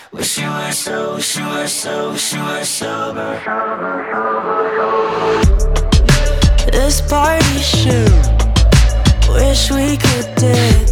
Wish you were so, wish you were so, wish you were sober. This party shoot, wish we could dip.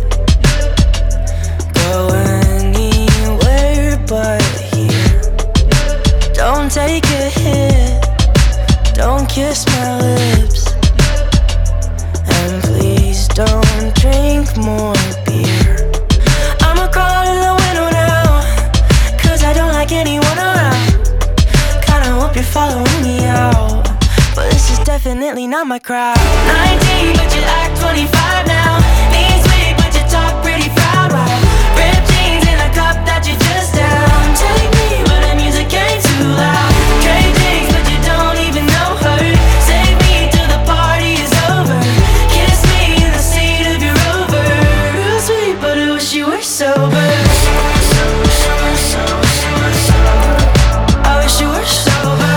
Go anywhere but here. Don't take a hit, don't kiss my lips, and please don't drink more beer. I'ma crawl to the window now, 'cause I don't like anyone around. Kinda hope you're following me out, but this is definitely not my crowd. 19 but you act 25 now. Knees weak but you talk pretty proud. Wow. Ripped jeans in a cup that you just down. Take me where the music ain't too loud. Trade drinks but you don't even know her. Save me till the party is over. Kiss me in the seat of your Rover. Real sweet but I wish you were sober. I wish you were sober.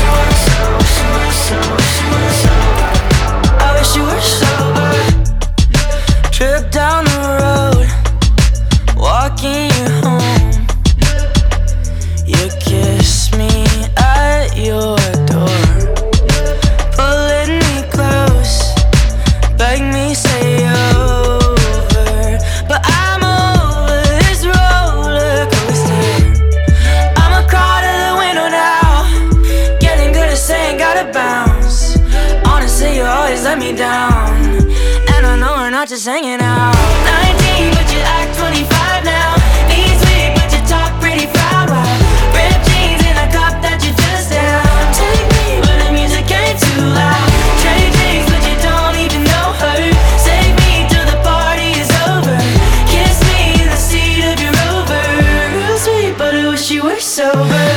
I wish you were sober. Trip down the road, walking you home. You kiss me at your door, pulling me close, beg me stay over. But I'm over this roller coaster. I'ma crawl to the window now, getting good at saying gotta bounce. Honestly, you always let me down, and I know we're not just hanging out. 19 but you act 25 now. Knees weak but you talk pretty proud. Wow. Ripped jeans in a cup that you just down. Take me where the music ain't too loud. Trade drinks but you don't even know her. Save me till the party is over. Kiss me in the seat of your Rover. Real sweet but I wish you were sober.